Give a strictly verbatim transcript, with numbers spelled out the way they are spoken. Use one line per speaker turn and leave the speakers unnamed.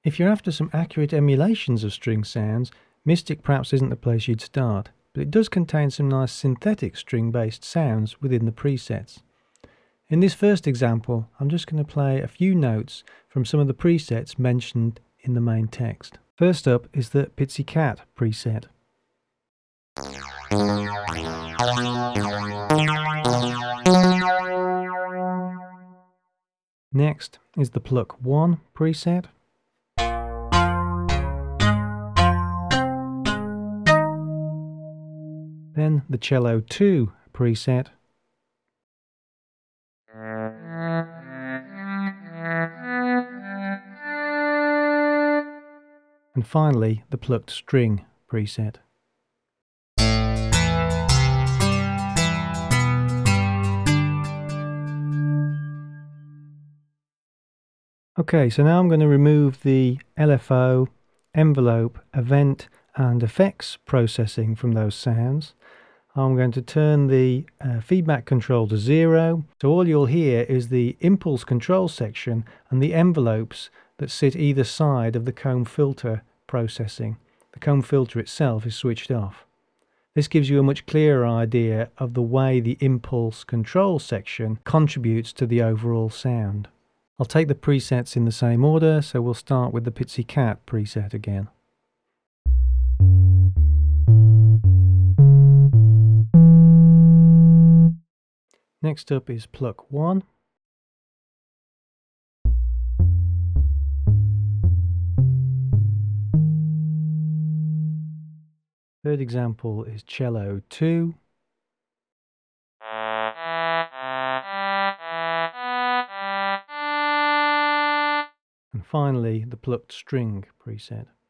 If you're after some accurate emulations of string sounds, Mystic perhaps isn't the place you'd start, but it does contain some nice synthetic string-based sounds within the presets. In this first example, I'm just going to play a few notes from some of the presets mentioned in the main text. First up is the Pizzicat preset. Next is the Pluck one preset. Then the Cello two preset. And finally, the Plucked string preset. Okay, so now I'm going to remove the L F O, envelope, event and effects processing from those sounds. I'm going to turn the uh, feedback control to zero. So all you'll hear is the impulse control section and the envelopes that sit either side of the comb filter processing. The comb filter itself is switched off. This gives you a much clearer idea of the way the impulse control section contributes to the overall sound. I'll take the presets in the same order, so we'll start with the Pizzicat preset again. Next up is Pluck one. Third example is Cello two. And finally, the Plucked string preset.